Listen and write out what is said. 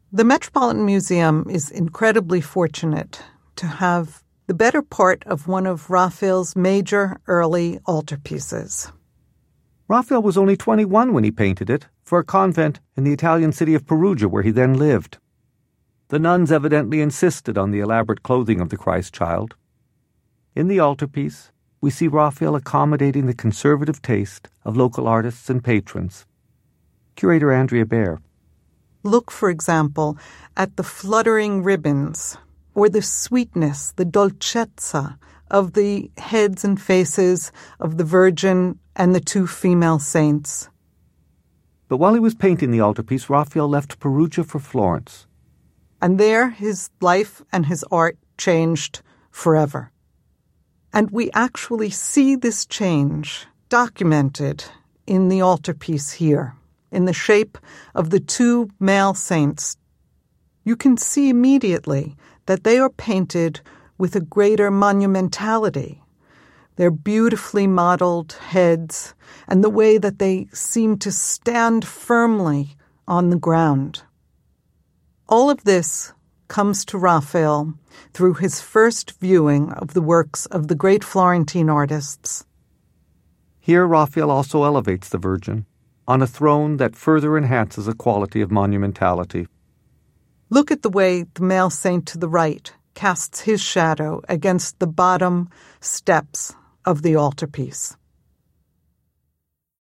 The Metropolitan Museum is incredibly fortunate to have the better part of one of Raphael's major early altarpieces. Raphael was only 21 when he painted it for a convent in the Italian city of Perugia where he then lived. The nuns evidently insisted on the elaborate clothing of the Christ child. In the altarpiece, we see Raphael accommodating the conservative taste of local artists and patrons. Curator Andrea Baer. Look, for example, at the fluttering ribbons, or the sweetness, the dolcezza of the heads and faces of the Virgin and the two female saints. But while he was painting the altarpiece, Raphael left Perugia for Florence. And there his life and his art changed forever. And we actually see this change documented in the altarpiece here, in the shape of the two male saints. You can see immediately that they are painted with a greater monumentality. Their beautifully modeled heads and the way that they seem to stand firmly on the ground. All of this comes to Raphael through his first viewing of the works of the great Florentine artists. Here Raphael also elevates the Virgin on a throne that further enhances a quality of monumentality. Look at the way the male saint to the right casts his shadow against the bottom steps of the altarpiece.